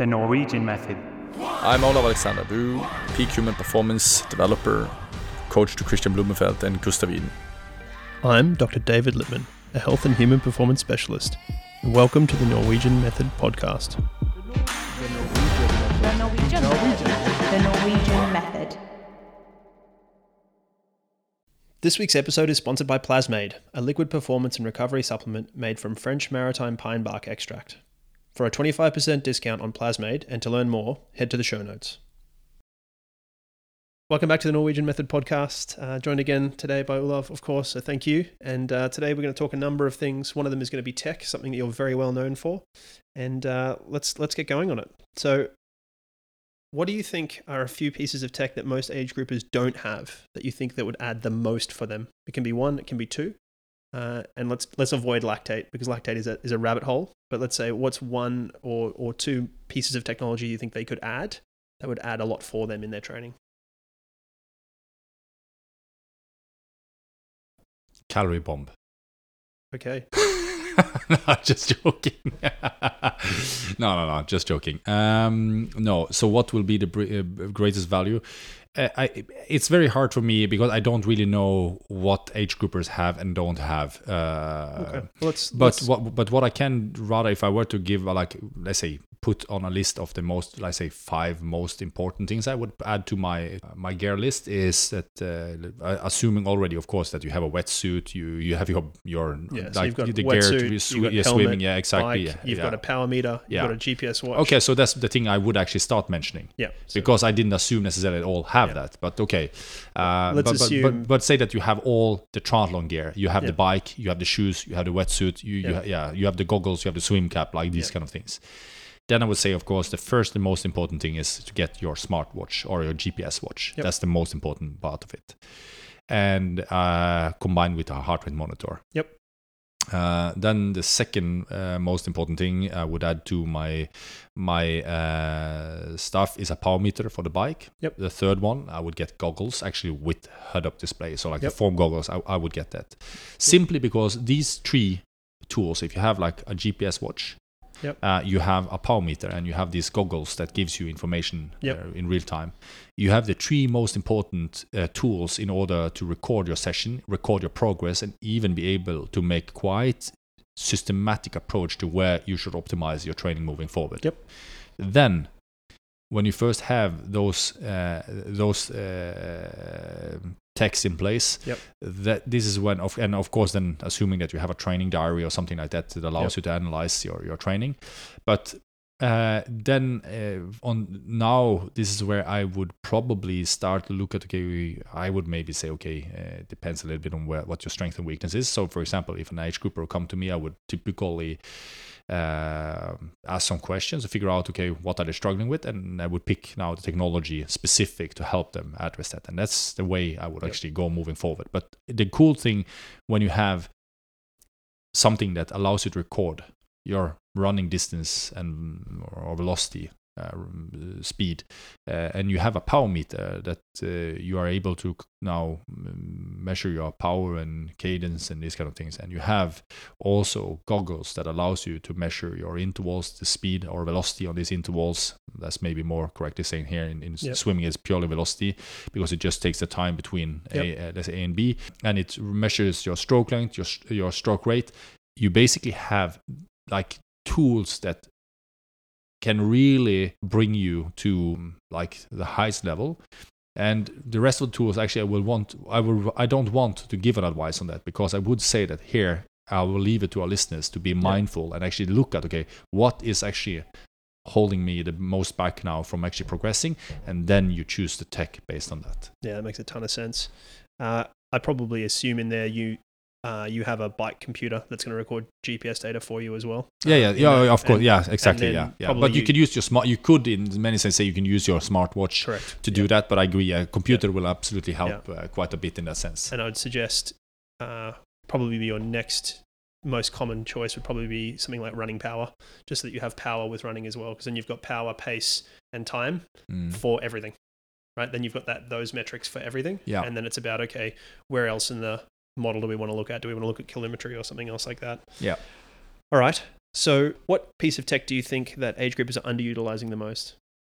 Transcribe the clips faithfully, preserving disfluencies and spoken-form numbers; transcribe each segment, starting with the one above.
The Norwegian Method. I'm Olav Alexander Boo, peak human performance developer, coach to Christian Blumenfeld and Gustav Iden. I'm Doctor David Lippman, a health and human performance specialist, and welcome to the Norwegian Method podcast. The Norwegian Method. The Norwegian Method. This week's episode is sponsored by Plasmade, a liquid performance and recovery supplement made from French maritime pine bark extract. For a twenty-five percent discount on Plasmade, and to learn more, head to the show notes. Welcome back to the Norwegian Method podcast. Uh, joined again today by Olav, of course, so thank you. And uh, today we're going to talk a number of things. One of them is going to be tech, something that you're very well known for. And uh, let's let's get going on it. So what do you think are a few pieces of tech that most age groupers don't have that you think that would add the most for them? It can be one, it can be two. Uh, and let's let's avoid lactate, because lactate is a is a rabbit hole. But let's say, what's one or or two pieces of technology you think they could add that would add a lot for them in their training? Calorie bomb. Okay. No, just joking. no, no, no, just joking. Um, no, so what will be the br- uh, greatest value? Uh, I, it's very hard for me because I don't really know what age groupers have and don't have. Uh, okay. Well, let's, but let's... what? But what I can rather, if I were to give, uh, like, let's say, put on a list of the most, let's say, five most important things I would add to my uh, my gear list is that, uh, assuming already, of course, that you have a wetsuit, you you have your your yeah, like so you've got the wetsuit, gear to you've sw- got yeah, helmet, swimming, yeah, exactly. bike, yeah, you've yeah. got a power meter, you've yeah. got a G P S watch. Okay, so that's the thing I would actually start mentioning. Yeah. So, because I didn't assume necessarily all have yeah. that, but okay. Uh, Let's but, but, assume... but, but say that you have all the triathlon gear. You have yeah. the bike, you have the shoes, you have the wetsuit, you, yeah. you ha- yeah, you have the goggles, you have the swim cap, like these yeah. kind of things. Then I would say, of course, the first and most important thing is to get your smartwatch or your G P S watch. Yep. That's the most important part of it. And uh, combined with a heart rate monitor. Yep. Uh, then the second uh, most important thing I would add to my my uh, stuff is a power meter for the bike. Yep. The third one, I would get goggles actually with head-up display. So like yep. the foam goggles, I, I would get that. Simply because these three tools, if you have like a G P S watch, Yep. Uh, you have a power meter, and you have these goggles that gives you information yep. uh, in real time. You have the three most important uh, tools in order to record your session, record your progress, and even be able to make quite systematic approach to where you should optimize your training moving forward. Yep. Then, when you first have those uh, those uh, techs in place, yep. that this is when, of, and of course, then assuming that you have a training diary or something like that that allows yep. you to analyze your, your training. But uh, then uh, on now, this is where I would probably start to look at, okay, I would maybe say, okay, uh, it depends a little bit on where, what your strength and weakness is. So, for example, if an age grouper will come to me, I would typically uh, ask some questions to figure out, okay, what are they struggling with? And I would pick now the technology specific to help them address that. And that's the way I would yep. actually go moving forward. But the cool thing when you have something that allows you to record your running distance and or velocity, uh, speed, uh, and you have a power meter that uh, you are able to now measure your power and cadence and these kind of things, and you have also goggles that allows you to measure your intervals, the speed or velocity on these intervals. That's maybe more correctly saying here in, in yep. swimming is purely velocity, because it just takes the time between yep. a, uh, let's say A and B, and it measures your stroke length, your your stroke rate. You basically have like tools that can really bring you to like the highest level. And the rest of the tools, actually, I will want. I will. I don't want to give an advice on that, because I would say that here I will leave it to our listeners to be mindful yeah. and actually look at, okay, what is actually holding me the most back now from actually progressing, and then you choose the tech based on that. Yeah, that makes a ton of sense. Uh, I probably assume in there you. Uh, you have a bike computer that's going to record G P S data for you as well. Yeah, yeah, um, yeah, the, of course, and, yeah, exactly, yeah, yeah. But you, you could use your smart. You could, in many sense, say you can use your smartwatch correct. to do yep. that. But I agree, a computer yep. will absolutely help yep. uh, quite a bit in that sense. And I would suggest uh, probably be your next most common choice would probably be something like running power, just so that you have power with running as well, because then you've got power, pace, and time mm. for everything. Right? Then you've got that those metrics for everything. Yeah. And then it's about, okay, where else in the model do we want to look at? Do we want to look at kilometry or something else like that? Yeah. All right. So what piece of tech do you think that age groupers are underutilizing the most?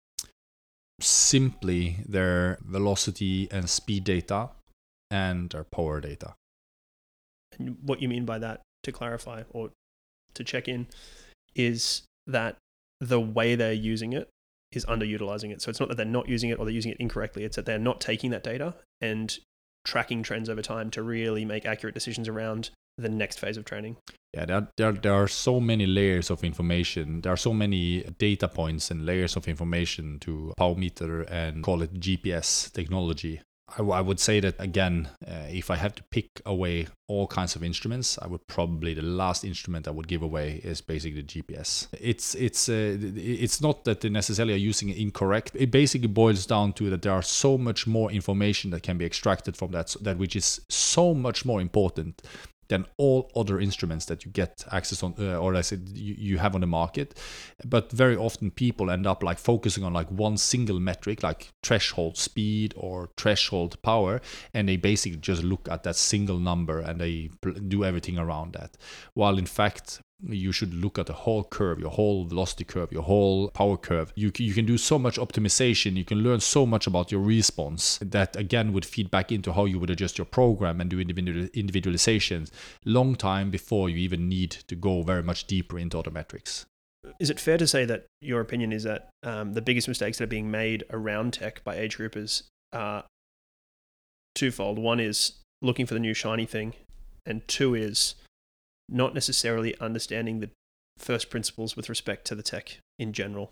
Simply their velocity and speed data and their power data. And what you mean by that, to clarify or to check in, is that the way they're using it is underutilizing it. So it's not that they're not using it or they're using it incorrectly. It's that they're not taking that data and tracking trends over time to really make accurate decisions around the next phase of training. Yeah, there, there, there are so many layers of information. There are so many data points and layers of information to power meter and call it G P S technology. I, I would say that, again, uh, if I have to pick away all kinds of instruments, I would probably, the last instrument I would give away is basically the G P S. It's it's uh, it's not that they necessarily are using it incorrect. It basically boils down to that there are so much more information that can be extracted from that, that which is so much more important than all other instruments that you get access on, uh, or I said you, you have on the market. But very often people end up like focusing on like one single metric, like threshold speed or threshold power, and they basically just look at that single number and they do everything around that. While in fact, you should look at the whole curve, your whole velocity curve, your whole power curve. You you can do so much optimization. You can learn so much about your response that again would feed back into how you would adjust your program and do individual individualizations long time before you even need to go very much deeper into other metrics. Is it fair to say that your opinion is that um, the biggest mistakes that are being made around tech by age groupers are twofold? One is looking for the new shiny thing, and two is not necessarily understanding the first principles with respect to the tech in general?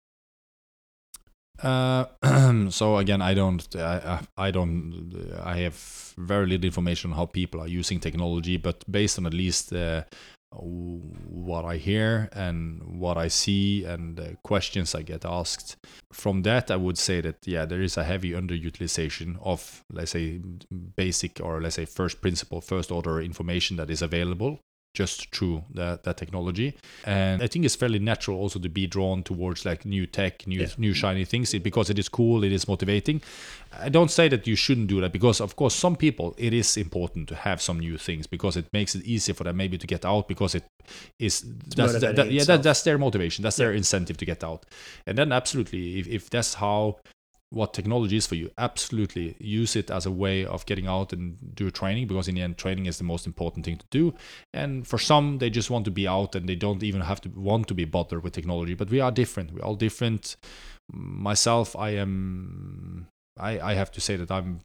Uh, so again, I don't, I, I don't, I have very little information on how people are using technology, but based on at least uh, what I hear and what I see and uh, questions I get asked, from that I would say that yeah, there is a heavy underutilization of, let's say, basic or let's say first principle, first order information that is available just through that, that technology. And I think it's fairly natural also to be drawn towards like new tech, new yeah. new shiny things, it, because it is cool, it is motivating. I don't say that you shouldn't do that, because of course some people, it is important to have some new things because it makes it easier for them maybe to get out, because it is that's, that, that, yeah that, that's their motivation, that's yeah. their incentive to get out. And then absolutely, if, if that's how what technology is for you, absolutely use it as a way of getting out and do training, because in the end training is the most important thing to do. And for some, they just want to be out and they don't even have to want to be bothered with technology. But we are different, we're all different. Myself, I am I, I have to say that I'm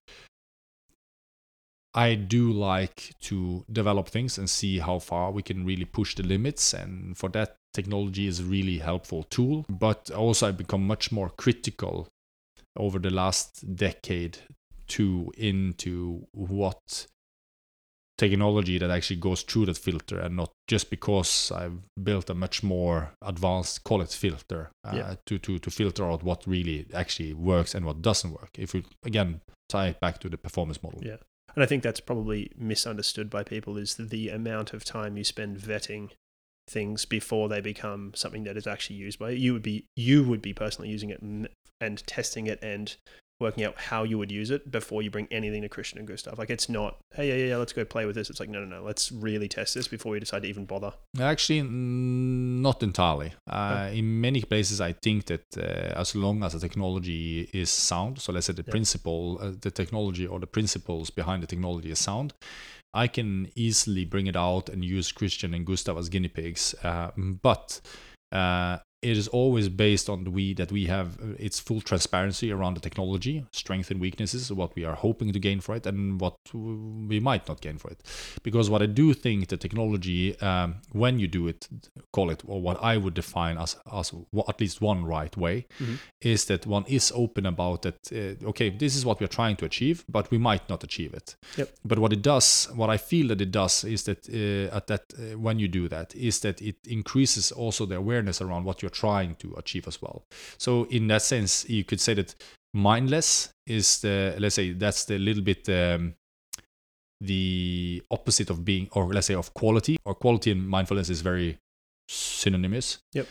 I do like to develop things and see how far we can really push the limits, and for that technology is a really helpful tool. But also I've become much more critical over the last decade to into what technology that actually goes through that filter, and not just because I've built a much more advanced, call it filter, uh, yeah. to, to, to filter out what really actually works and what doesn't work. If we, again, tie it back to the performance model. Yeah. And I think that's probably misunderstood by people, is the amount of time you spend vetting things before they become something that is actually used by you. You would be, you would be personally using it and, and testing it and working out how you would use it before you bring anything to Christian and Gustav. Like, it's not, hey, yeah, yeah, let's go play with this. It's like, no, no, no, let's really test this before we decide to even bother. Actually, not entirely. Uh, okay. In many places, I think that uh, as long as the technology is sound, so let's say the yeah. principle, uh, the technology or the principles behind the technology is sound, I can easily bring it out and use Christian and Gustav as guinea pigs. Uh, but uh, it is always based on the we that we have its full transparency around the technology, strengths and weaknesses, what we are hoping to gain for it, and what we might not gain for it. Because what I do think the technology, um, when you do it, call it, or what I would define as, as at least one right way, mm-hmm. is that one is open about that, uh, okay, this is what we're trying to achieve, but we might not achieve it. Yep. But what it does, what I feel that it does is that uh, at that uh, when you do that, is that it increases also the awareness around what you're trying to achieve as well. So in that sense, you could say that mindless is the, let's say, that's the little bit um, the opposite of being, or let's say of quality, or quality and mindfulness is very synonymous. Yep.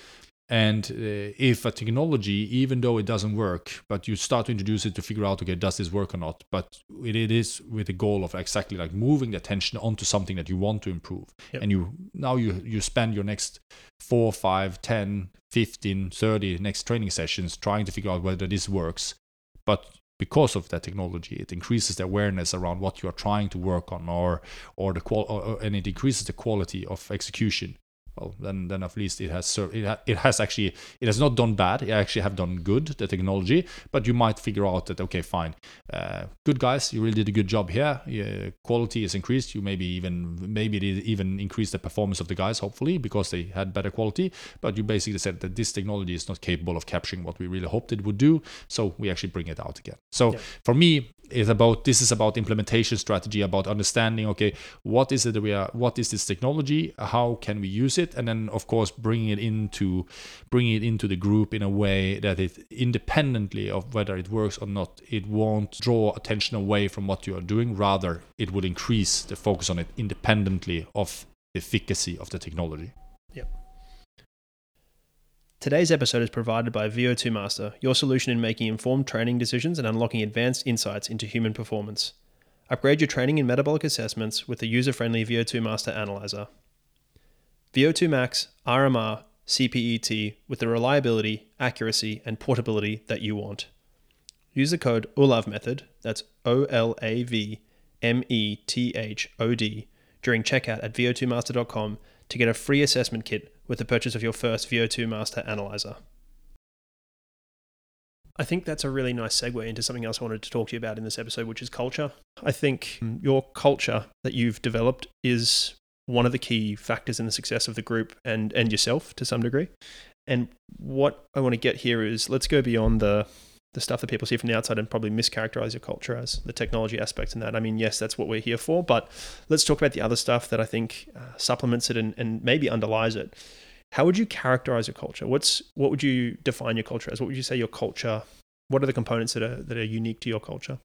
And uh, if a technology, even though it doesn't work, but you start to introduce it to figure out, okay, does this work or not? But it, it is with the goal of exactly like moving the attention onto something that you want to improve. Yep. And you now you you spend your next four, five, ten, fifteen, thirty next training sessions trying to figure out whether this works. But because of that technology, it increases the awareness around what you are trying to work on, or or the qual, or, and it increases the quality of execution. Well, then, then at least it has served. It, ha- it has actually, it has not done bad. It actually have done good, the technology. But you might figure out that, okay, fine, uh, good guys, you really did a good job here. Yeah, quality is increased. You maybe even maybe it even increased the performance of the guys, hopefully, because they had better quality. But you basically said that this technology is not capable of capturing what we really hoped it would do. So we actually bring it out again. So yeah. for me, is about this is about implementation strategy, about understanding, okay, what is it that we are, what is this technology, how can we use it, and then of course bringing it into bringing it into the group in a way that it, independently of whether it works or not, it won't draw attention away from what you are doing. Rather, it would increase the focus on it independently of the efficacy of the technology. Yep. Today's episode is provided by V O two Master, your solution in making informed training decisions and unlocking advanced insights into human performance. Upgrade your training in metabolic assessments with the user-friendly V O two Master Analyzer. V O two Max R M R C P E T with the reliability, accuracy, and portability that you want. Use the code ULAVMethod, that's O L A V M E T H O D, during checkout at V O two master dot com to get a free assessment kit with the purchase of your first V O two Master Analyzer. I think that's a really nice segue into something else I wanted to talk to you about in this episode, which is culture. I think your culture that you've developed is one of the key factors in the success of the group and, and yourself to some degree. And what I want to get here is, let's go beyond the the stuff that people see from the outside and probably mischaracterize your culture as the technology aspects and that. I mean, yes, that's what we're here for, but let's talk about the other stuff that I think uh, supplements it and, and maybe underlies it. How would you characterize your culture? What's what would you define your culture as? What would you say your culture, what are the components that are that are unique to your culture?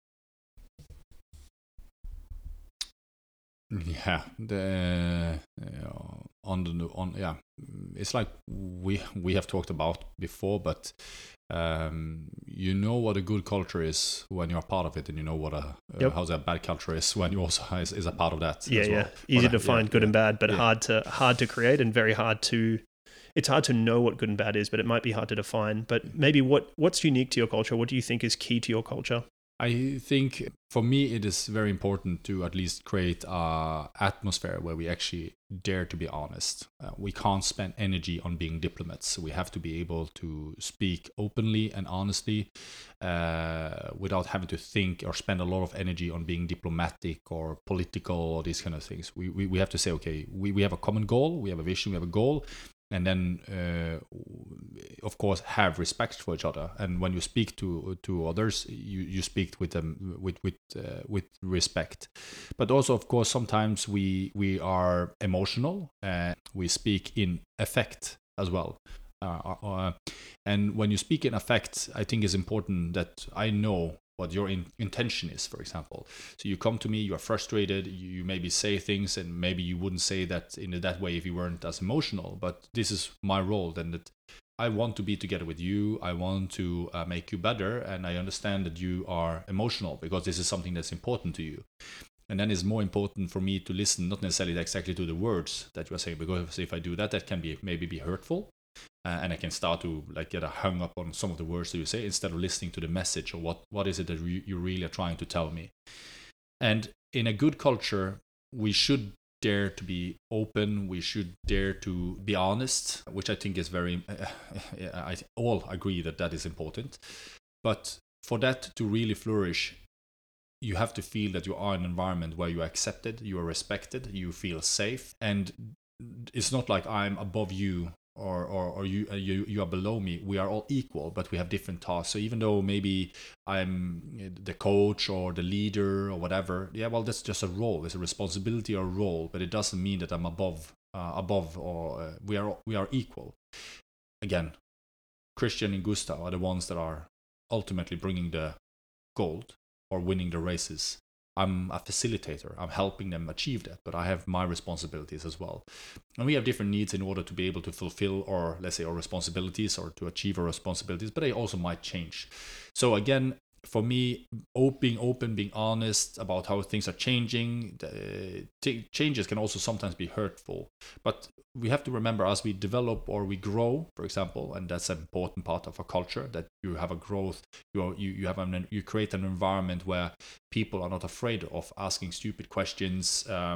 Yeah, the uh, on the on yeah, it's like we we have talked about before, but um, you know what a good culture is when you're part of it, and you know what a uh, yep. how that bad culture is when you also is, is a part of that. Yeah, as yeah, well. easy Or, to find yeah, good yeah. and bad, but yeah. hard to hard to create and very hard to. It's hard to know what good and bad is, but it might be hard to define. But maybe what what's unique to your culture? What do you think is key to your culture? I think for me it is very important to at least create an atmosphere where we actually dare to be honest. Uh, we can't spend energy on being diplomats. We have to be able to speak openly and honestly uh, without having to think or spend a lot of energy on being diplomatic or political or these kind of things. We we, we have to say, okay, we, we have a common goal, we have a vision, we have a goal. And then, uh, of course, have respect for each other. And when you speak to to others, you, you speak with them with with uh, with respect. But also, of course, sometimes we we are emotional and we speak in affect as well. Uh, uh, and when you speak in affect, I think it's important that I know what your in- intention is, for example. So you come to me, you are frustrated, you maybe say things, and maybe you wouldn't say that in that way if you weren't as emotional. But this is my role, then, that I want to be together with you. I want to uh, make you better, and I understand that you are emotional because this is something that's important to you. And then it's more important for me to listen, not necessarily exactly to the words that you are saying, because if I do that, that can be maybe be hurtful. Uh, and I can start to like get hung up on some of the words that you say instead of listening to the message or what, what is it that re- you really are trying to tell me. And in a good culture, we should dare to be open. We should dare to be honest, which I think is very, uh, I all agree that that is important. But for that to really flourish, you have to feel that you are in an environment where you are accepted, you are respected, you feel safe. And it's not like I'm above you or or, or you, uh, you you are below me. We are all equal, but we have different tasks. So even though maybe I'm the coach or the leader or whatever, yeah, well, that's just a role. It's a responsibility or a role, but it doesn't mean that I'm above uh, above or uh, we are we are equal. Again, Christian and Gustav are the ones that are ultimately bringing the gold or winning the races. I'm a facilitator. I'm helping them achieve that, but I have my responsibilities as well. And we have different needs in order to be able to fulfill our, let's say, our responsibilities or to achieve our responsibilities, but they also might change. So again, for me, being open, being honest about how things are changing, the t- changes can also sometimes be hurtful. But we have to remember, as we develop or we grow, for example, and that's an important part of a culture, that you have a growth, you are, you, you have an, you create an environment where people are not afraid of asking stupid questions uh,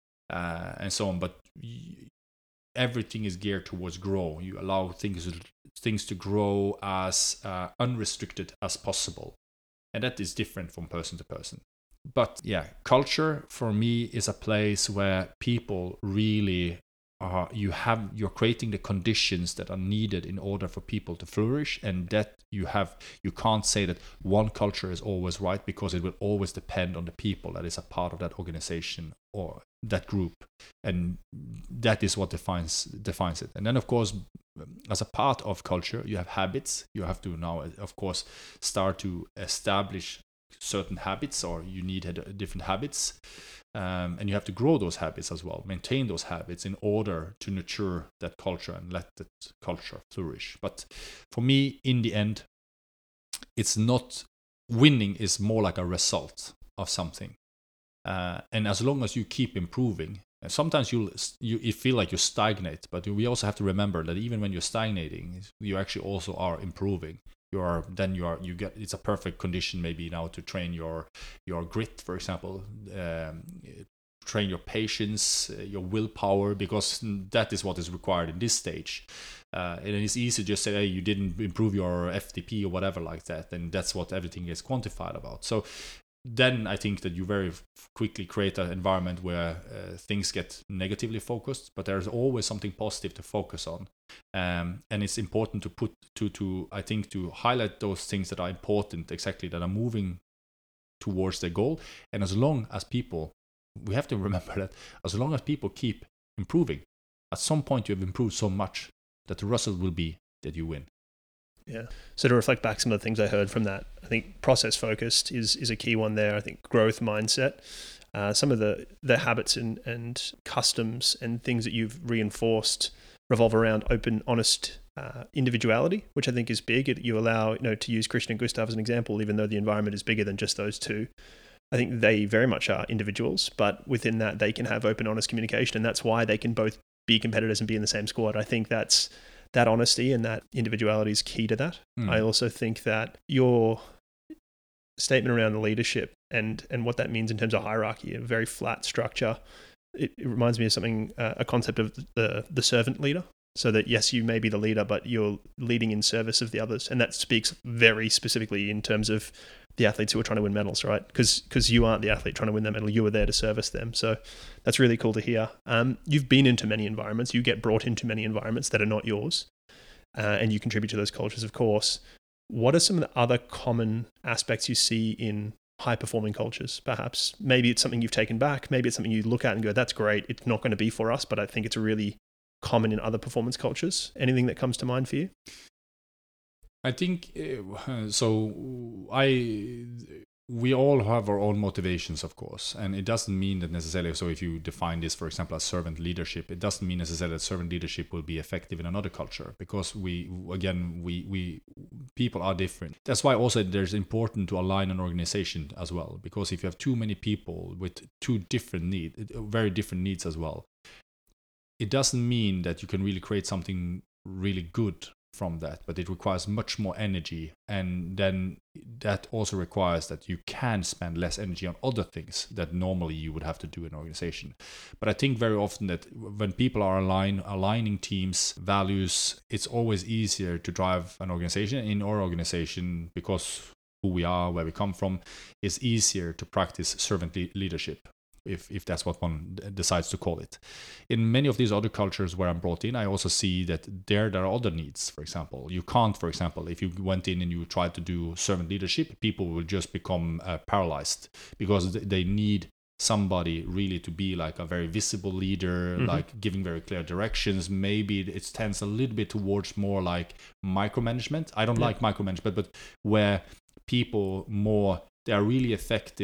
uh, and so on. But y- everything is geared towards grow. You allow things things to grow as uh, unrestricted as possible. And that is different from person to person. But yeah, culture for me is a place where people really are, you have, you're creating the conditions that are needed in order for people to flourish. And that you have, you can't say that one culture is always right, because it will always depend on the people that is a part of that organization or that group. And that is what defines defines it. And then of course, as a part of culture, you have habits. You have to now, of course, start to establish certain habits, or you need different habits. Um, and you have to grow those habits as well, maintain those habits in order to nurture that culture and let that culture flourish. But for me, in the end, it's not, winning is more like a result of something. Uh, and as long as you keep improving, sometimes you'll, you you feel like you stagnate, but we also have to remember that even when you're stagnating, you actually also are improving. You are then you are you get it's a perfect condition maybe now to train your your grit, for example, um, train your patience, uh, your willpower, because that is what is required in this stage. Uh, and it's easy to just say, hey, you didn't improve your F T P or whatever like that, and that's what everything is quantified about. So then I think that you very quickly create an environment where uh, things get negatively focused, but there's always something positive to focus on. Um, and it's important to put to, to, I think, to highlight those things that are important, exactly, that are moving towards the goal. And as long as people, we have to remember that as long as people keep improving, at some point you have improved so much that the result will be that you win. Yeah. So to reflect back some of the things I heard from that, I think process focused is is a key one there. I think growth mindset, uh, some of the, the habits and, and customs and things that you've reinforced revolve around open, honest uh, individuality, which I think is big. It, you allow, you know, to use Christian and Gustav as an example, even though the environment is bigger than just those two. I think they very much are individuals, but within that they can have open, honest communication, and that's why they can both be competitors and be in the same squad. I think that's that honesty and that individuality is key to that. Mm. I also think that your statement around the leadership and, and what that means in terms of hierarchy, a very flat structure, it, it reminds me of something, uh, a concept of the, the servant leader. So that, yes, you may be the leader, but you're leading in service of the others. And that speaks very specifically in terms of the athletes who are trying to win medals, right? Because because you aren't the athlete trying to win that medal, you were there to service them. So that's really cool to hear. Um, you've been into many environments. You get brought into many environments that are not yours, uh, and you contribute to those cultures, of course. What are some of the other common aspects you see in high-performing cultures, perhaps? Maybe it's something you've taken back. Maybe it's something you look at and go, that's great. It's not going to be for us, but I think it's really common in other performance cultures. Anything that comes to mind for you? I think uh, so. I we all have our own motivations, of course, and it doesn't mean that necessarily. So, if you define this, for example, as servant leadership, it doesn't mean necessarily that servant leadership will be effective in another culture, because we again we we people are different. That's why also there's important to align an organization as well, because if you have too many people with two different needs, very different needs as well, it doesn't mean that you can really create something really good from that, but it requires much more energy, and then that also requires that you can spend less energy on other things that normally you would have to do in an organization. But I think very often that when people are align, aligning teams' values, it's always easier to drive an organization. In our organization, because who we are, where we come from, it's easier to practice servant le- leadership. If, if that's what one decides to call it. In many of these other cultures where I'm brought in, I also see that there there are other needs. For example, you can't, for example, if you went in and you tried to do servant leadership, people will just become uh, paralyzed, because they need somebody really to be like a very visible leader, mm-hmm. like giving very clear directions. Maybe it tends a little bit towards more like micromanagement. I don't yeah. like micromanagement, but where people more, they are really effective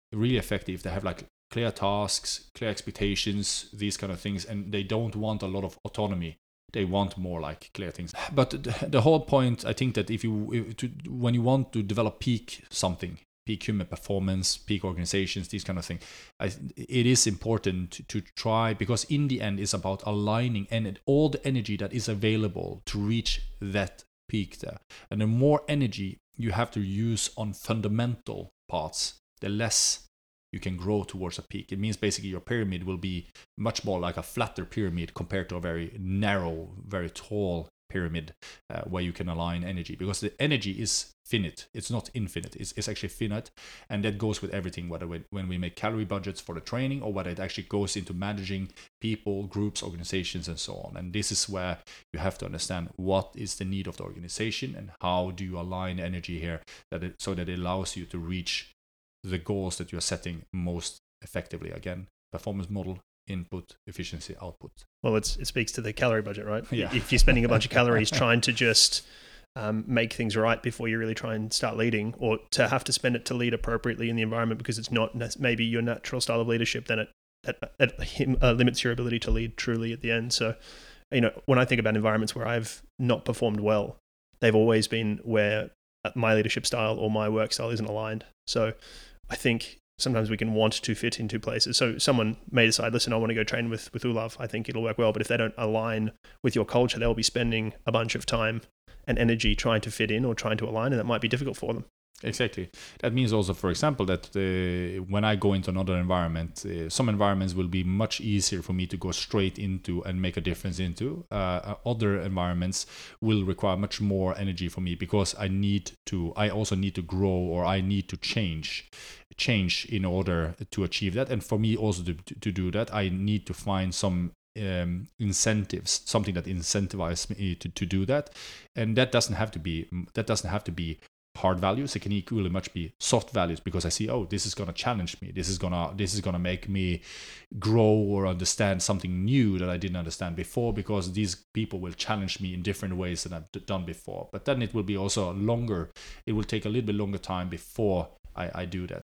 really effective if they have like clear tasks, clear expectations, these kind of things, and they don't want a lot of autonomy. They want more like clear things. But the whole point, I think that if you, if to, when you want to develop peak something, peak human performance, peak organizations, these kind of things, I, it is important to, to try, because in the end it's about aligning and all the energy that is available to reach that peak there. And the more energy you have to use on fundamental parts, the less you can grow towards a peak. It means basically your pyramid will be much more like a flatter pyramid compared to a very narrow, very tall pyramid uh, where you can align energy, because the energy is finite. It's not infinite. It's, it's actually finite, and that goes with everything, whether we, when we make calorie budgets for the training or whether it actually goes into managing people, groups, organizations, and so on. And this is where you have to understand what is the need of the organization and how do you align energy here that it, so that it allows you to reach the goals that you're setting most effectively. Again, performance model, input, efficiency, output. Well, it's, it speaks to the calorie budget, right? Yeah. If you're spending a bunch of calories trying to just um, make things right before you really try and start leading, or to have to spend it to lead appropriately in the environment because it's not maybe your natural style of leadership, then it, it, it uh, limits your ability to lead truly at the end. So, you know, when I think about environments where I've not performed well, they've always been where my leadership style or my work style isn't aligned. So I think sometimes we can want to fit into places. So someone may decide, listen, I want to go train with, with Olav. I think it'll work well. But if they don't align with your culture, they'll be spending a bunch of time and energy trying to fit in or trying to align, and that might be difficult for them. Exactly. That means also, for example, that uh, when I go into another environment, uh, some environments will be much easier for me to go straight into and make a difference into. Uh, other environments will require much more energy for me because I need to, I also need to grow, or I need to change, change in order to achieve that. And for me also to, to do that, I need to find some um, incentives, something that incentivizes me to, to do that. And that doesn't have to be, that doesn't have to be hard values. It can equally much be soft values, because I see, oh, this is gonna challenge me. This is gonna this is gonna make me grow or understand something new that I didn't understand before, because these people will challenge me in different ways than I've done before. But then it will be also longer. It will take a little bit longer time before I, I do that.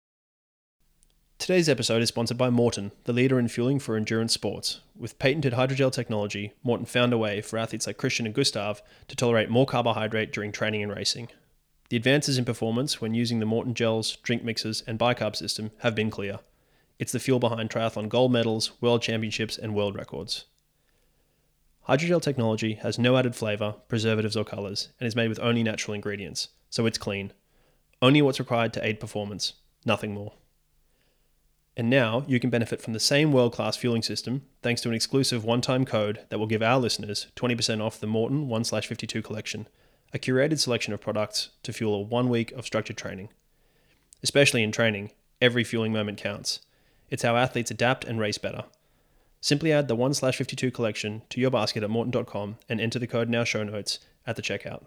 Today's episode is sponsored by Maurten, the leader in fueling for endurance sports. With patented hydrogel technology, Maurten found a way for athletes like Christian and Gustav to tolerate more carbohydrate during training and racing. The advances in performance when using the Maurten gels, drink mixers, and bicarb system have been clear. It's the fuel behind triathlon gold medals, world championships, and world records. Hydrogel technology has no added flavour, preservatives, or colours, and is made with only natural ingredients, so it's clean. Only what's required to aid performance, nothing more. And now you can benefit from the same world-class fueling system thanks to an exclusive one-time code that will give our listeners twenty percent off the Maurten one slash fifty-two collection, a curated selection of products to fuel a one week of structured training. Especially in training, every fueling moment counts. It's how athletes adapt and race better. Simply add the one slash fifty-two collection to your basket at maurten dot com and enter the code in our show notes at the checkout.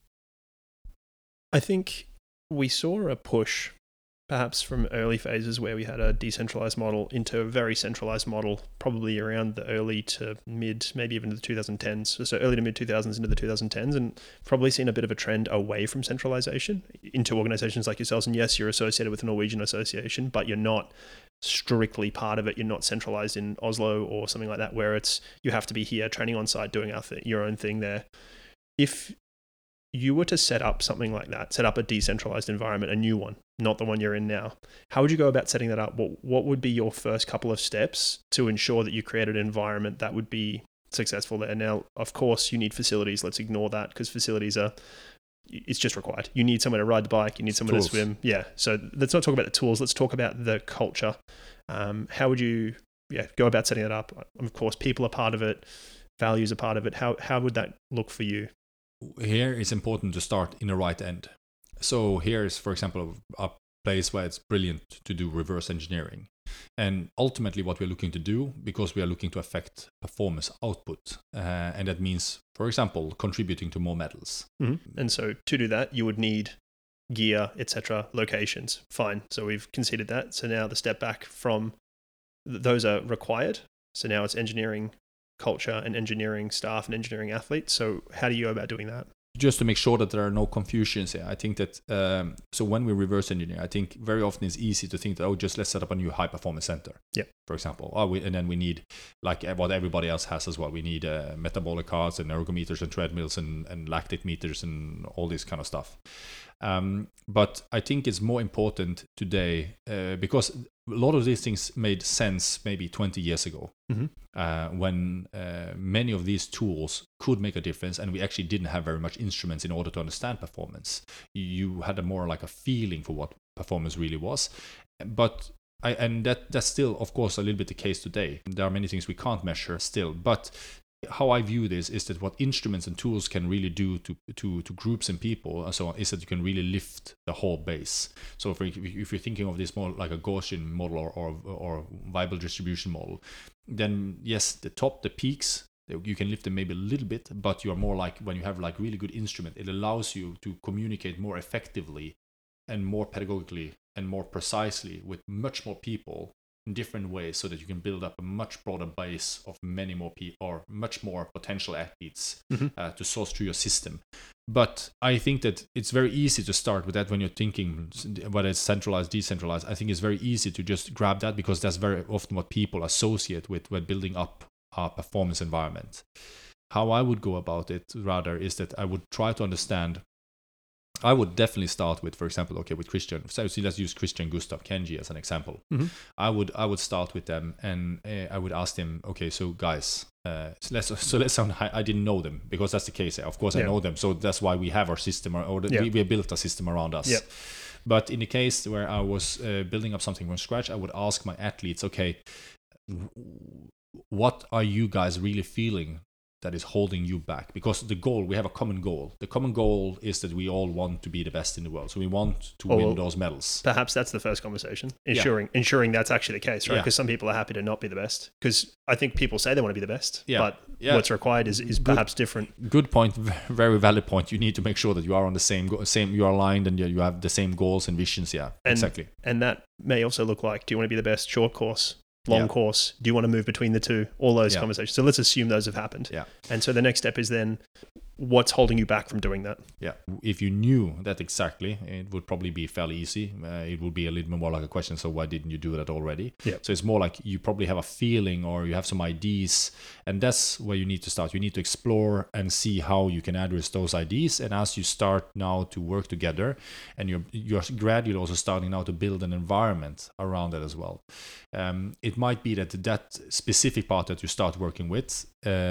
I think we saw a push, perhaps from early phases where we had a decentralized model into a very centralized model, probably around the early to mid, maybe even the twenty tens. So early to mid two thousands into the twenty tens, and probably seen a bit of a trend away from centralization into organizations like yourselves. And yes, you're associated with the Norwegian Association, but you're not strictly part of it. You're not centralized in Oslo or something like that, where it's you have to be here training on site, doing our th- your own thing there. If you were to set up something like that, set up a decentralized environment, a new one, not the one you're in now, how would you go about setting that up? What what would be your first couple of steps to ensure that you created an environment that would be successful there? Now, of course, you need facilities. Let's ignore that, because facilities are, it's just required. You need somewhere to ride the bike. You need somewhere Tools. to swim. Yeah. So let's not talk about the tools. Let's talk about the culture. Um, how would you yeah, go about setting it up? Of course, people are part of it. Values are part of it. How how would that look for you? Here it's important to start in the right end. So here is, for example, a place where it's brilliant to do reverse engineering. And ultimately what we're looking to do, because we are looking to affect performance output, uh, and that means, for example, contributing to more medals. Mm-hmm. And so to do that, you would need gear, et cetera, locations. Fine. So we've conceded that. So now the step back from th- those are required. So now it's engineering culture and engineering staff and engineering athletes. So how do you go about doing that? just to make sure that there are no confusions here, I think that um, so when we reverse engineer, I think very often it's easy to think that, oh, just let's set up a new high performance center. Yeah. For example, oh, we, and then we need like what everybody else has as well. We need uh, metabolic cards and ergometers and treadmills and, and lactate meters and all this kind of stuff. Um, but I think it's more important today uh, because a lot of these things made sense maybe twenty years ago, mm-hmm. uh, when uh, many of these tools could make a difference, and we actually didn't have very much instruments in order to understand performance. You had a more like a feeling for what performance really was, but I, and that that's still, of course, a little bit the case today. There are many things we can't measure still, but how I view this is that what instruments and tools can really do to to to groups and people and so on is that you can really lift the whole base. So if, if you're thinking of this more like a Gaussian model or, or or Weibull distribution model, then yes, the top, the peaks, you can lift them maybe a little bit, but you're more like when you have like really good instrument, it allows you to communicate more effectively and more pedagogically and more precisely with much more people in different ways, so that you can build up a much broader base of many more people or much more potential athletes mm-hmm. uh, to source through your system. But I think that it's very easy to start with that when you're thinking whether it's centralized, decentralized. I think it's very easy to just grab that because that's very often what people associate with when building up a performance environment. How I would go about it rather is that I would try to understand. I would definitely start with, for example, okay, with Christian. So let's use Christian, Gustav, Kenji as an example. Mm-hmm. I would I would start with them, and uh, I would ask them, okay, so guys, uh, so let's so let's sound I, I didn't know them because that's the case. Of course, yeah. I know them, so that's why we have our system, or, or the, yeah. we, we built a system around us. Yeah. But in the case where I was uh, building up something from scratch, I would ask my athletes, okay, what are you guys really feeling that is holding you back? Because the goal, we have a common goal. The common goal is that we all want to be the best in the world. So we want to or win those medals. Perhaps that's the first conversation, ensuring yeah. ensuring that's actually the case, right? Because yeah. some people are happy to not be the best. Because I think people say they want to be the best, yeah. but yeah. what's required is, is good, perhaps different. Good point, very valid point. You need to make sure that you are on the same, go- same you are aligned and you have the same goals and visions. Yeah, and, exactly. And that may also look like, do you want to be the best short course? Long yeah. course, do you want to move between the two? All those yeah. conversations. So let's assume those have happened. Yeah. And so the next step is then, what's holding you back from doing that? Yeah. If you knew that exactly, it would probably be fairly easy. Uh, it would be a little bit more like a question, so why didn't you do that already? Yeah. So it's more like you probably have a feeling or you have some ideas, and that's where you need to start. You need to explore and see how you can address those ideas. And as you start now to work together, and you're you're gradually also starting now to build an environment around it as well. Um, it might be that that specific part that you start working with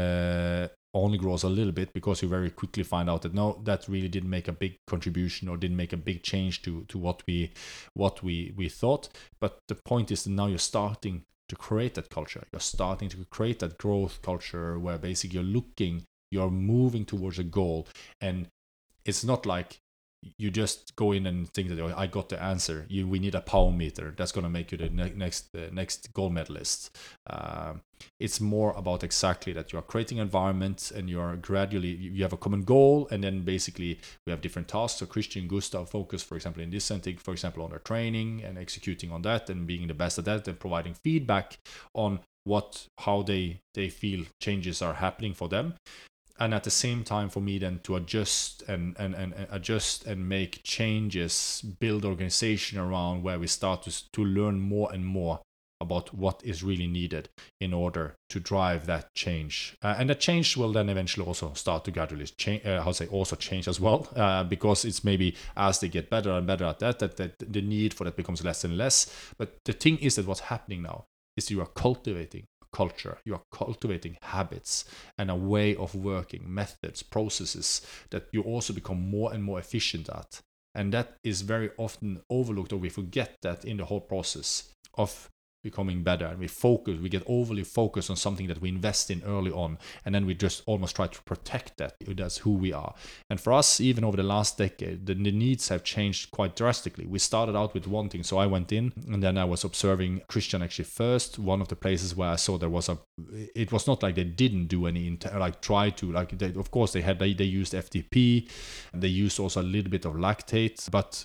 uh, only grows a little bit because you very quickly find out that no, that really didn't make a big contribution or didn't make a big change to to what we what we we thought. But the point is that now you're starting to create that culture. You're starting to create that growth culture where basically you're looking, you're moving towards a goal, and it's not like you just go in and think that, oh, I got the answer. You, we need a power meter that's going to make you the ne- next uh, next gold medalist. Uh, it's more about exactly that you are creating an environment and you are gradually, you have a common goal, and then basically we have different tasks. So Christian, Gustav focus, for example, in this setting, for example, on their training and executing on that and being the best at that and providing feedback on what, how they, they feel changes are happening for them. And at the same time, for me, then to adjust and, and, and adjust and make changes, build organization around where we start to, to learn more and more about what is really needed in order to drive that change. Uh, and that change will then eventually also start to gradually change, uh, how to say, also change as well, uh, because it's maybe as they get better and better at that, that, that the need for that becomes less and less. But the thing is that what's happening now is you are cultivating culture, you are cultivating habits and a way of working, methods, processes that you also become more and more efficient at. And that is very often overlooked, or we forget that in the whole process of becoming better, and we focus, we get overly focused on something that we invest in early on, and then we just almost try to protect that. That's who we are. And for us, even over the last decade, the, the needs have changed quite drastically. We started out with one thing, so I went in, and then I was observing Christian actually first. One of the places where I saw there was a, it was not like they didn't do any, like try to, like they, of course they had, they, they used F T P, and they used also a little bit of lactate, but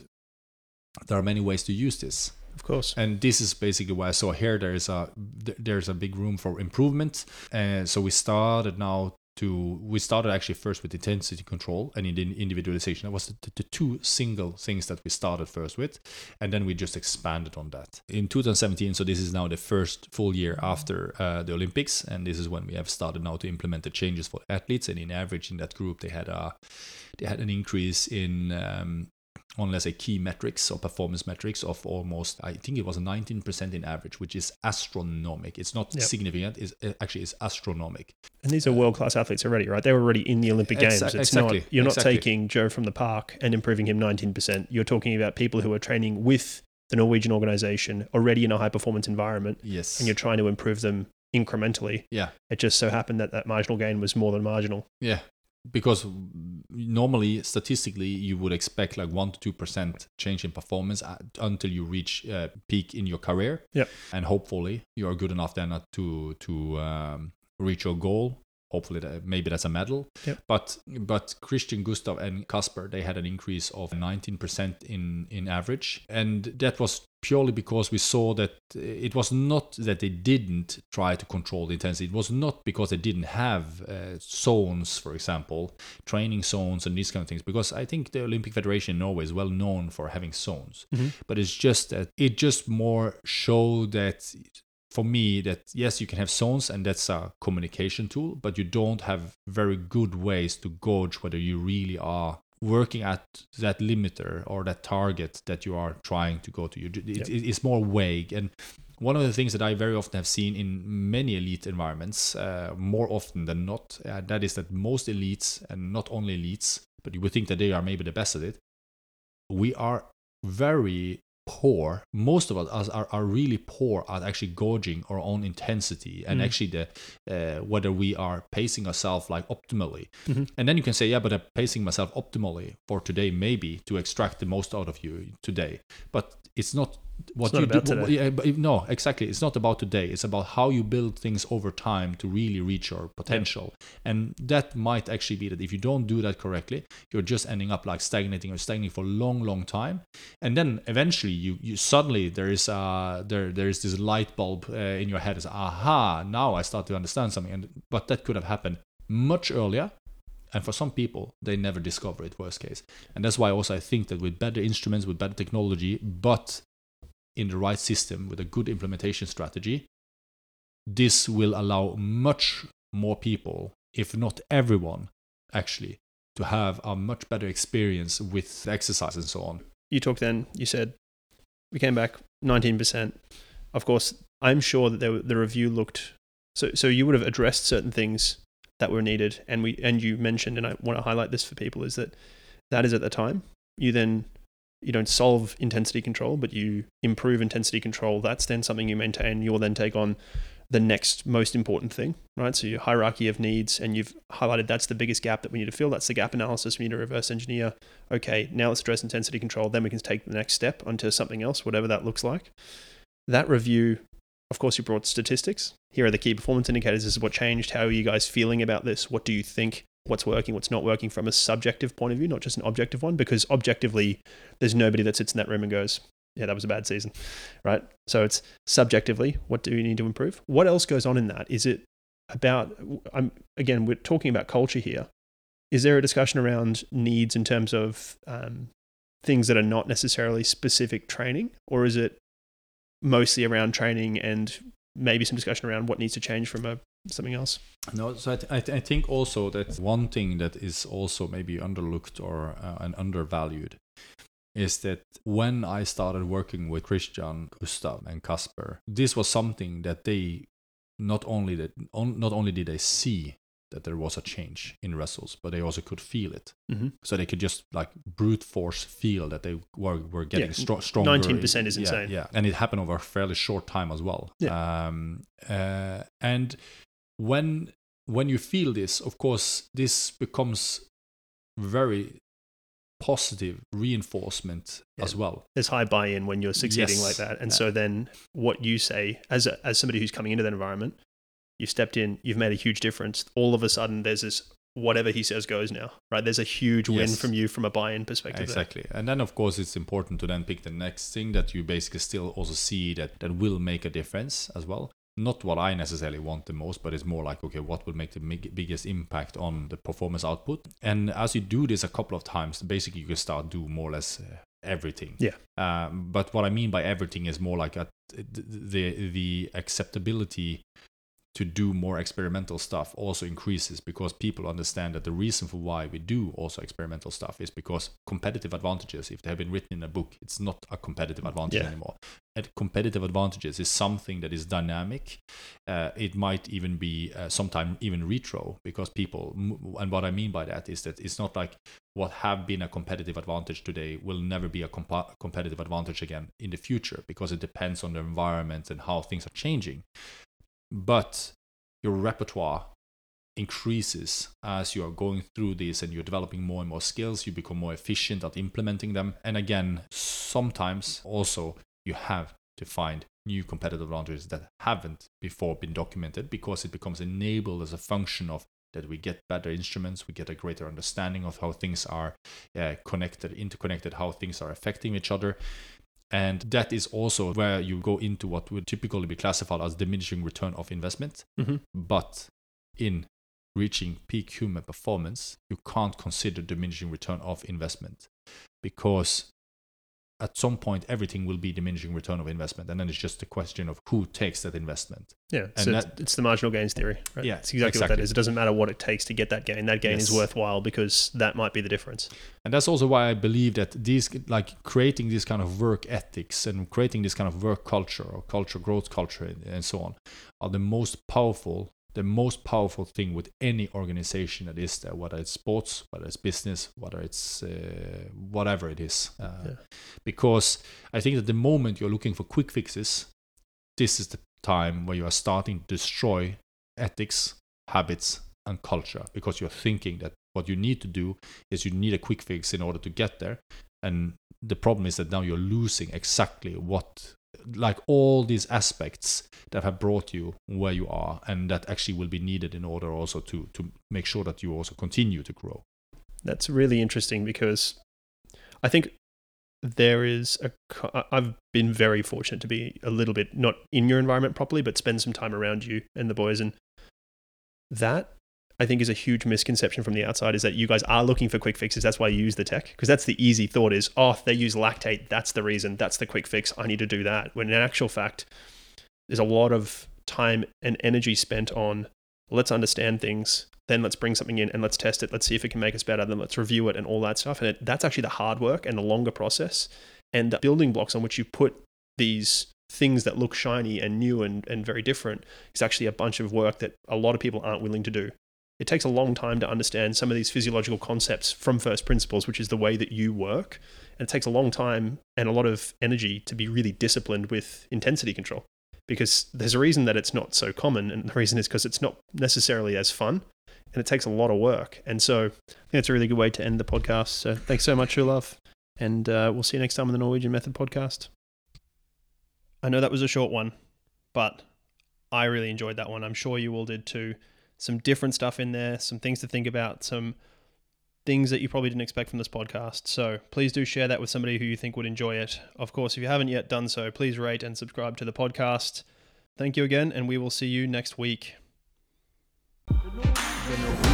there are many ways to use this. Of course. And this is basically why I saw here there is a there's a big room for improvement. And so we started now to we started actually first with intensity control and individualization. That was the, the two single things that we started first with, and then we just expanded on that in two thousand seventeen. So this is now the first full year after uh, the Olympics, and this is when we have started now to implement the changes for athletes. And in average in that group they had a they had an increase in um, on, let's say, key metrics or performance metrics of almost, I think it was nineteen percent in average, which is astronomical. It's not yep. significant, it's, it actually is astronomical. And these are world-class athletes already, right? They were already in the Olympic Games. Exa- it's exactly. Not, you're exactly. not taking Joe from the park and improving him nineteen percent. You're talking about people who are training with the Norwegian organization already in a high-performance environment. Yes. And you're trying to improve them incrementally. Yeah. It just so happened that that marginal gain was more than marginal. Yeah. Because normally, statistically, you would expect like one to two percent change in performance until you reach uh, peak in your career. Yep. And hopefully, you are good enough then to to um, reach your goal. Hopefully, that, maybe that's a medal. Yep. But but Christian, Gustav, and Kasper, they had an increase of nineteen percent in in average, and that was purely because we saw that it was not that they didn't try to control the intensity. It was not because they didn't have uh, zones, for example, training zones and these kind of things. Because I think the Olympic Federation in Norway is well known for having zones. Mm-hmm. But it's just that it just more showed that, for me, that yes, you can have zones and that's a communication tool, but you don't have very good ways to gauge whether you really are working at that limiter or that target that you are trying to go to. You, it, yep. It's more vague. And one of the things that I very often have seen in many elite environments, uh, more often than not, uh, that is that most elites, and not only elites, but you would think that they are maybe the best at it, we are very poor. Most of us are, are really poor at actually gauging our own intensity and mm. actually the uh, whether we are pacing ourselves like optimally. Mm-hmm. And then you can say, yeah, but I'm pacing myself optimally for today, maybe to extract the most out of you today. But it's not what it's you not do. about today. Yeah, but no, exactly. It's not about today. It's about how you build things over time to really reach your potential. Yeah. And that might actually be that if you don't do that correctly, you're just ending up like stagnating or stagnating for a long, long time. And then eventually you, you suddenly there is uh there there is this light bulb uh, in your head. It's aha, now I start to understand something. And but that could have happened much earlier. And for some people, they never discover it, worst case. And that's why also I think that with better instruments, with better technology, but in the right system with a good implementation strategy, this will allow much more people, if not everyone, actually, to have a much better experience with exercise and so on. You talked then, you said, we came back nineteen percent. Of course, I'm sure that there, the review looked, so so you would have addressed certain things that were needed, and we and you mentioned, and I want to highlight this for people, is that that is at the time. You then, you don't solve intensity control, but you improve intensity control. That's then something you maintain. You'll then take on the next most important thing, right? So your hierarchy of needs, and you've highlighted that's the biggest gap that we need to fill. That's the gap analysis. We need to reverse engineer. Okay, now let's address intensity control. Then we can take the next step onto something else, whatever that looks like. That review, of course, you brought statistics. Here are the key performance indicators. This is what changed. How are you guys feeling about this? What do you think? What's working, what's not working from a subjective point of view, not just an objective one, because objectively, there's nobody that sits in that room and goes, yeah, that was a bad season, right? So it's subjectively, what do you need to improve? What else goes on in that? Is it about, I'm again, we're talking about culture here. Is there a discussion around needs in terms of um, things that are not necessarily specific training, or is it mostly around training and maybe some discussion around what needs to change from a something else? No, so I, th- I, th- I think also that one thing that is also maybe underlooked or uh, and undervalued is that when I started working with Christian, Gustav, and Kasper, this was something that they not only that on, not only did they see that there was a change in results, but they also could feel it. Mm-hmm. So they could just like brute force feel that they were, were getting yeah. stro- stronger. nineteen percent is yeah, insane. Yeah, and it happened over a fairly short time as well. Yeah. Um, uh, and when when you feel this, of course, this becomes very positive reinforcement yeah. as well. There's high buy-in when you're succeeding yes. like that. And yeah. so then what you say, as a, as somebody who's coming into that environment, you've stepped in, you've made a huge difference. All of a sudden, there's this whatever he says goes now, right? There's a huge win yes. from you from a buy-in perspective. Exactly. There. And then, of course, it's important to then pick the next thing that you basically still also see that, that will make a difference as well. not what I necessarily want the most, but it's more like, okay, what will make the mig- biggest impact on the performance output? And as you do this a couple of times, basically you can start do more or less uh, everything. Yeah. Um, but what I mean by everything is more like a, the the acceptability to do more experimental stuff also increases, because people understand that the reason for why we do also experimental stuff is because competitive advantages, if they have been written in a book, it's not a competitive advantage Yeah. anymore. And competitive advantages is something that is dynamic. Uh, it might even be uh, sometime even retro, because people, and what I mean by that is that it's not like what have been a competitive advantage today will never be a comp- competitive advantage again in the future, because it depends on the environment and how things are changing. But your repertoire increases as you are going through this and you're developing more and more skills. You become more efficient at implementing them. And again, sometimes also you have to find new competitive advantages that haven't before been documented, because it becomes enabled as a function of that we get better instruments, we get a greater understanding of how things are uh, connected, interconnected, how things are affecting each other. And that is also where you go into what would typically be classified as diminishing return of investment. Mm-hmm. But in reaching peak human performance, you can't consider diminishing return of investment, because at some point everything will be diminishing return of investment, and then it's just a question of who takes that investment. Yeah, and so that, it's, it's the marginal gains theory, right? Yeah, it's exactly, exactly what that is. It doesn't matter what it takes to get that gain. That gain yes. is worthwhile, because that might be the difference. And that's also why I believe that these, like creating this kind of work ethics and creating this kind of work culture or culture growth culture and so on, are the most powerful the most powerful thing with any organization that is there, whether it's sports, whether it's business, whether it's uh, whatever it is. Uh, yeah. Because I think that the moment you're looking for quick fixes, this is the time where you are starting to destroy ethics, habits, and culture, because you're thinking that what you need to do is you need a quick fix in order to get there. And the problem is that now you're losing exactly what, like all these aspects that have brought you where you are, and that actually will be needed in order also to to make sure that you also continue to grow. That's really interesting, because I think there is a, I've been very fortunate to be a little bit not in your environment properly, but spend some time around you and the boys. And that, I think, is a huge misconception from the outside, is that you guys are looking for quick fixes. That's why you use the tech, because that's the easy thought is, oh, they use lactate, that's the reason, that's the quick fix, I need to do that. When in actual fact, there's a lot of time and energy spent on, let's understand things, then let's bring something in and let's test it, let's see if it can make us better, then let's review it and all that stuff. And it, that's actually the hard work and the longer process. And the building blocks on which you put these things that look shiny and new and, and very different is actually a bunch of work that a lot of people aren't willing to do. It takes a long time to understand some of these physiological concepts from first principles, which is the way that you work. And it takes a long time and a lot of energy to be really disciplined with intensity control, because there's a reason that it's not so common. And the reason is because it's not necessarily as fun, and it takes a lot of work. And so I think that's a really good way to end the podcast. So thanks so much, Olav. And uh, we'll see you next time on the Norwegian Method podcast. I know that was a short one, but I really enjoyed that one. I'm sure you all did too. Some different stuff in there, some things to think about, some things that you probably didn't expect from this podcast. So please do share that with somebody who you think would enjoy it. Of course, if you haven't yet done so, please rate and subscribe to the podcast. Thank you again, and we will see you next week. The Norwegian